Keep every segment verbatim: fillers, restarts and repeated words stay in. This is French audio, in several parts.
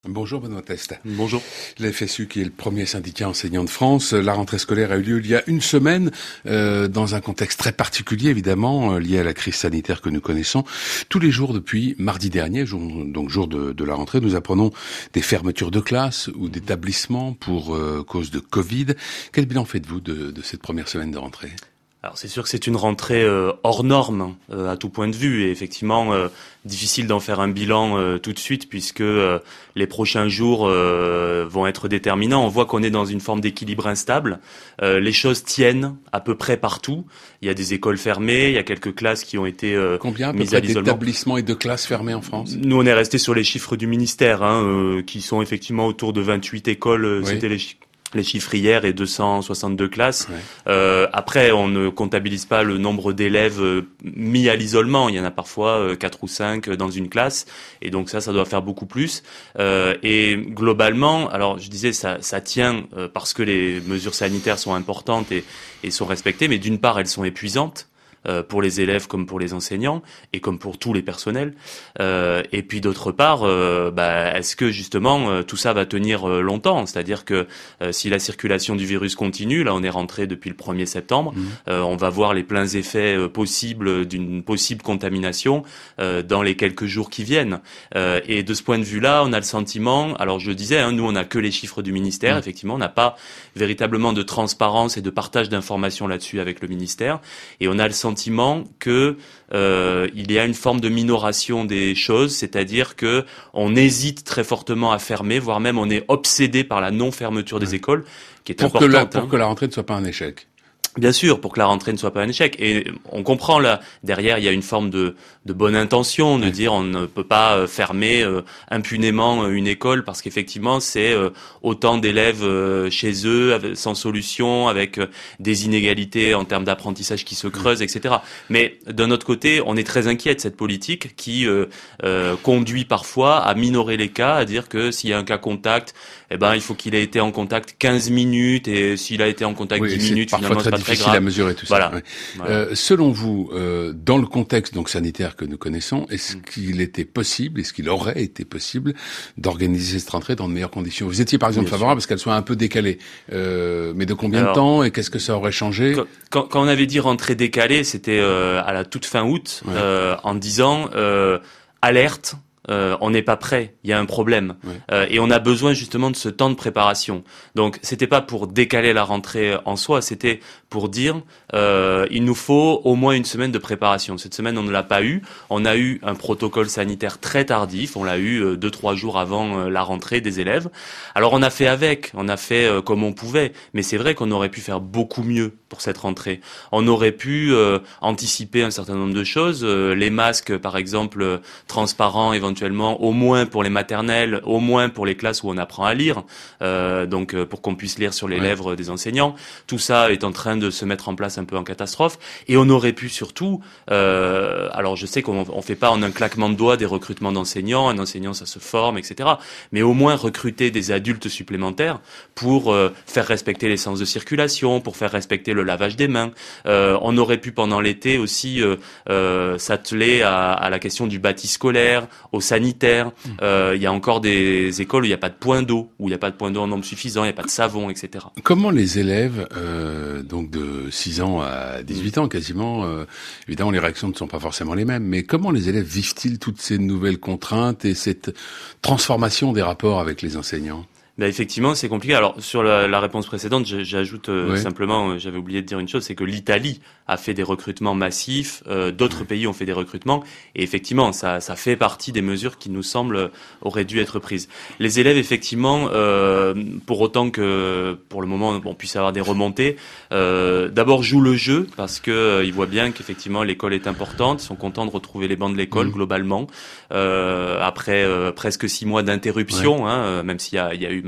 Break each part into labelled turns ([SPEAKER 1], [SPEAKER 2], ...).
[SPEAKER 1] Bonjour Benoît Teste.
[SPEAKER 2] Bonjour.
[SPEAKER 1] La F S U, qui est le premier syndicat enseignant de France, la rentrée scolaire a eu lieu il y a une semaine, euh, dans un contexte très particulier évidemment, euh, lié à la crise sanitaire que nous connaissons. Tous les jours depuis mardi dernier, jour, donc jour de, de la rentrée, nous apprenons des fermetures de classes ou d'établissements pour euh, cause de Covid. Quel bilan faites-vous de, de cette première semaine de rentrée ?
[SPEAKER 2] Alors c'est sûr que c'est une rentrée euh, hors norme euh, à tout point de vue et effectivement euh, difficile d'en faire un bilan euh, tout de suite puisque euh, les prochains jours euh, vont être déterminants. On voit qu'on est dans une forme d'équilibre instable. Euh, les choses tiennent à peu près partout. Il y a des écoles fermées, il y a quelques classes qui ont été euh,
[SPEAKER 1] Combien à peu
[SPEAKER 2] mises
[SPEAKER 1] près
[SPEAKER 2] à l'isolement.
[SPEAKER 1] d'établissements et de classes fermées en France ?
[SPEAKER 2] Nous on est resté sur les chiffres du ministère hein, euh, qui sont effectivement autour de vingt-huit écoles. Euh,
[SPEAKER 1] oui.
[SPEAKER 2] C'était les chiffres. Les chiffres hier et deux cent soixante-deux classes.
[SPEAKER 1] Ouais.
[SPEAKER 2] Euh, après, on ne comptabilise pas le nombre d'élèves euh, mis à l'isolement. Il y en a parfois euh, quatre ou cinq dans une classe, et donc ça, ça doit faire beaucoup plus. Euh, et globalement, alors je disais, ça, ça tient euh, parce que les mesures sanitaires sont importantes et, et sont respectées, mais d'une part, elles sont épuisantes. Euh, pour les élèves comme pour les enseignants et comme pour tous les personnels. Euh, et puis d'autre part, euh, bah, est-ce que justement euh, tout ça va tenir euh, longtemps ? C'est-à-dire que euh, si la circulation du virus continue, là on est rentré depuis le premier septembre, mmh. euh, on va voir les pleins effets euh, possibles d'une possible contamination euh, dans les quelques jours qui viennent. Euh, et de ce point de vue-là, on a le sentiment, alors je le disais, hein, nous on n'a que les chiffres du ministère, mmh. effectivement, on n'a pas véritablement de transparence et de partage d'informations là-dessus avec le ministère, et on a le sentiment sentiment que euh, il y a une forme de minoration des choses, c'est-à-dire que on hésite très fortement à fermer, voire même on est obsédé par la non-fermeture des ouais. écoles, qui est
[SPEAKER 1] pour
[SPEAKER 2] importante.
[SPEAKER 1] Que la, pour
[SPEAKER 2] hein.
[SPEAKER 1] que la rentrée ne soit pas un échec.
[SPEAKER 2] Bien sûr, pour que la rentrée ne soit pas un échec. Et on comprend là, derrière, il y a une forme de, de bonne intention, de ouais. dire on ne peut pas fermer euh, impunément une école parce qu'effectivement, c'est euh, autant d'élèves euh, chez eux, avec, sans solution, avec euh, des inégalités en termes d'apprentissage qui se creusent, ouais. et cetera. Mais d'un autre côté, on est très inquiet de cette politique qui euh, euh, conduit parfois à minorer les cas, à dire que s'il y a un cas contact, eh ben il faut qu'il ait été en contact quinze minutes et s'il a été en contact
[SPEAKER 1] oui,
[SPEAKER 2] dix minutes, finalement c'est pas très
[SPEAKER 1] difficile
[SPEAKER 2] grave.
[SPEAKER 1] à mesurer tout
[SPEAKER 2] voilà.
[SPEAKER 1] ça. Ouais.
[SPEAKER 2] Voilà.
[SPEAKER 1] Euh, selon vous, euh, dans le contexte donc sanitaire que nous connaissons, est-ce mmh. qu'il était possible, est-ce qu'il aurait été possible d'organiser cette rentrée dans de meilleures conditions ? Vous étiez par exemple Bien favorable sûr. Parce qu'elle soit un peu décalée, euh, mais de combien Alors, de temps et qu'est-ce que ça aurait changé ?
[SPEAKER 2] quand, quand on avait dit rentrée décalée, c'était euh, à la toute fin août, ouais. euh, en disant euh, alerte. Euh, on n'est pas prêt, il y a un problème ouais. euh, et on a besoin justement de ce temps de préparation. Donc c'était pas pour décaler la rentrée en soi, c'était pour dire euh, il nous faut au moins une semaine de préparation. Cette semaine on ne l'a pas eu, on a eu un protocole sanitaire très tardif, on l'a eu euh, deux trois jours avant euh, la rentrée des élèves. Alors on a fait avec, on a fait euh, comme on pouvait, mais c'est vrai qu'on aurait pu faire beaucoup mieux pour cette rentrée. On aurait pu euh, anticiper un certain nombre de choses, euh, les masques par exemple euh, transparents éventuellement éventuellement, au moins pour les maternelles, au moins pour les classes où on apprend à lire, euh, donc euh, pour qu'on puisse lire sur les ouais. lèvres des enseignants. Tout ça est en train de se mettre en place un peu en catastrophe. Et on aurait pu surtout, euh, alors je sais qu'on on fait pas en un claquement de doigts des recrutements d'enseignants, un enseignant ça se forme, et cetera. Mais au moins recruter des adultes supplémentaires pour euh, faire respecter les sens de circulation, pour faire respecter le lavage des mains. Euh, on aurait pu pendant l'été aussi euh, euh, s'atteler à, à la question du bâti scolaire, au sanitaire, euh, il y a encore des écoles où il n'y a pas de point d'eau, où il n'y a pas de point d'eau en nombre suffisant, il n'y a pas de savon, et cetera.
[SPEAKER 1] Comment les élèves, euh, donc de six ans à dix-huit ans quasiment, euh, évidemment les réactions ne sont pas forcément les mêmes, mais comment les élèves vivent-ils toutes ces nouvelles contraintes et cette transformation des rapports avec les enseignants ?
[SPEAKER 2] Ben effectivement, c'est compliqué. Alors sur la, la réponse précédente, j'ajoute euh,
[SPEAKER 1] ouais.
[SPEAKER 2] simplement, euh, j'avais oublié de dire une chose, c'est que l'Italie a fait des recrutements massifs, euh, d'autres ouais. pays ont fait des recrutements, et effectivement, ça, ça fait partie des mesures qui nous semblent euh, auraient dû être prises. Les élèves, effectivement, euh, pour autant que pour le moment on puisse avoir des remontées, euh, d'abord jouent le jeu parce que euh, ils voient bien qu'effectivement l'école est importante, ils sont contents de retrouver les bancs de l'école mmh. globalement euh, après euh, presque six mois d'interruption, ouais. hein, même s'il y a, il y a eu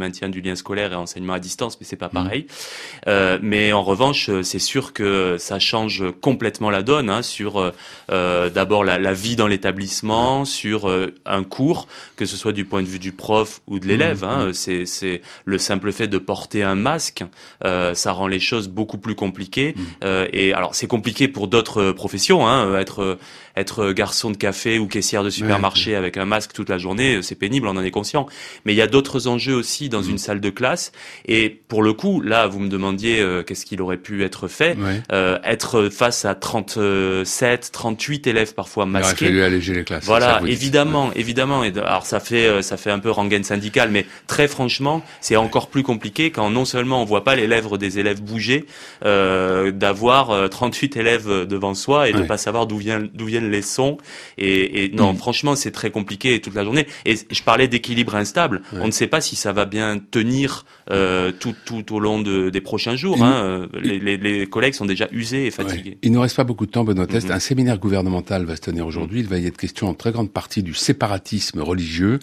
[SPEAKER 2] maintien du lien scolaire et enseignement à distance, mais c'est pas pareil. Mmh. Euh, mais en revanche, c'est sûr que ça change complètement la donne hein, sur euh, d'abord la, la vie dans l'établissement, mmh. sur euh, un cours, que ce soit du point de vue du prof ou de l'élève. Mmh. Hein, mmh. C'est, c'est le simple fait de porter un masque, euh, ça rend les choses beaucoup plus compliquées. Mmh. Euh, et alors c'est compliqué pour d'autres professions, hein, être être garçon de café ou caissière de supermarché ouais. avec un masque toute la journée, c'est pénible, on en est conscient. Mais il y a d'autres enjeux aussi dans mmh. une salle de classe. Et pour le coup, là, vous me demandiez euh, qu'est-ce qu'il aurait pu être fait. Ouais. Euh, être face à trente-sept, trente-huit élèves parfois masqués.
[SPEAKER 1] Il aurait fallu alléger les classes.
[SPEAKER 2] Voilà, évidemment, ouais. évidemment. Et de, alors ça fait ça fait un peu rengaine syndicale, mais très franchement, c'est ouais. encore plus compliqué quand non seulement on voit pas les lèvres des élèves bouger, euh, d'avoir euh, trente-huit élèves devant soi et ouais. de pas savoir d'où vient d'où viennent les sons et, et non mmh. franchement c'est très compliqué toute la journée et je parlais d'équilibre instable ouais. on ne sait pas si ça va bien tenir euh, tout, tout au long de, des prochains jours mmh. hein. les, les, les collègues sont déjà usés et fatigués. Ouais.
[SPEAKER 1] Il ne reste pas beaucoup de temps Benoît Teste. Mmh. Un séminaire gouvernemental va se tenir aujourd'hui, mmh. il va y être question en très grande partie du séparatisme religieux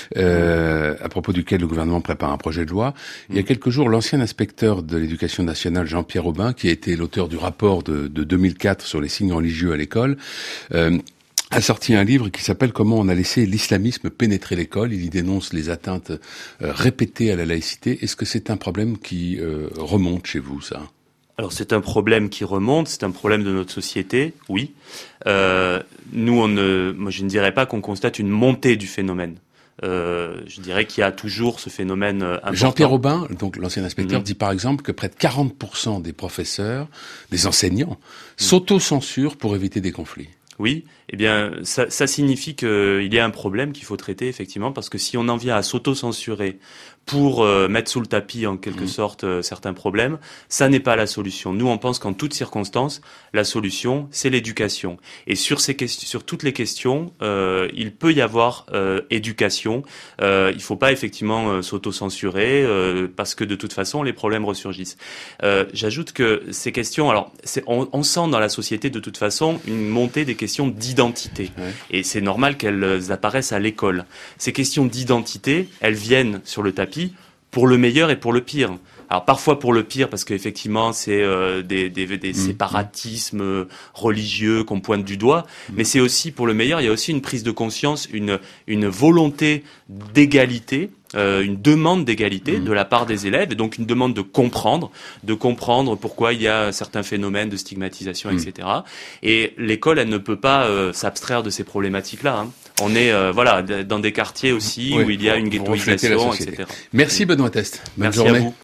[SPEAKER 1] euh, à propos duquel le gouvernement prépare un projet de loi. Mmh. Il y a quelques jours, l'ancien inspecteur de l'éducation nationale Jean-Pierre Aubin, qui a été l'auteur du rapport de, de deux mille quatre sur les signes religieux à l'école, Euh, a sorti un livre qui s'appelle « Comment on a laissé l'islamisme pénétrer l'école ». Il y dénonce les atteintes euh, répétées à la laïcité. Est-ce que c'est un problème qui euh, remonte chez vous, ça ?
[SPEAKER 2] Alors c'est un problème qui remonte, c'est un problème de notre société, oui. Euh, nous, on ne, moi je ne dirais pas qu'on constate une montée du phénomène. Euh, je dirais qu'il y a toujours ce phénomène important.
[SPEAKER 1] Jean-Pierre Aubin, donc l'ancien inspecteur, mmh. dit par exemple que près de quarante pour cent des professeurs, des enseignants, mmh. s'auto-censurent pour éviter des conflits.
[SPEAKER 2] Oui, eh bien, ça, ça signifie qu'il y a un problème qu'il faut traiter, effectivement, parce que si on en vient à s'auto-censurer pour euh, mettre sous le tapis, en quelque mmh. sorte, euh, certains problèmes, ça n'est pas la solution. Nous, on pense qu'en toutes circonstances, la solution, c'est l'éducation. Et sur ces questions, sur toutes les questions, euh, il peut y avoir euh, éducation. Euh, il ne faut pas, effectivement, euh, s'auto-censurer, euh, parce que, de toute façon, les problèmes ressurgissent. Euh, j'ajoute que ces questions, alors, c'est, on, on sent dans la société, de toute façon, une montée des questions d'identité. Ouais. Et c'est normal qu'elles apparaissent à l'école. Ces questions d'identité, elles viennent sur le tapis pour le meilleur et pour le pire. Alors parfois pour le pire parce qu'effectivement c'est euh, des, des, des mmh. séparatismes religieux qu'on pointe du doigt, mmh. mais c'est aussi pour le meilleur, il y a aussi une prise de conscience, une, une volonté d'égalité, euh, une demande d'égalité mmh. de la part des élèves et donc une demande de comprendre, de comprendre pourquoi il y a certains phénomènes de stigmatisation, mmh. et cetera. Et l'école, elle ne peut pas euh, s'abstraire de ces problématiques-là. Hein. On est euh, voilà dans des quartiers aussi oui, où il y a une ghettoisation, et cetera.
[SPEAKER 1] Merci Benoît Teste. Bonne
[SPEAKER 2] Merci
[SPEAKER 1] journée.
[SPEAKER 2] à vous.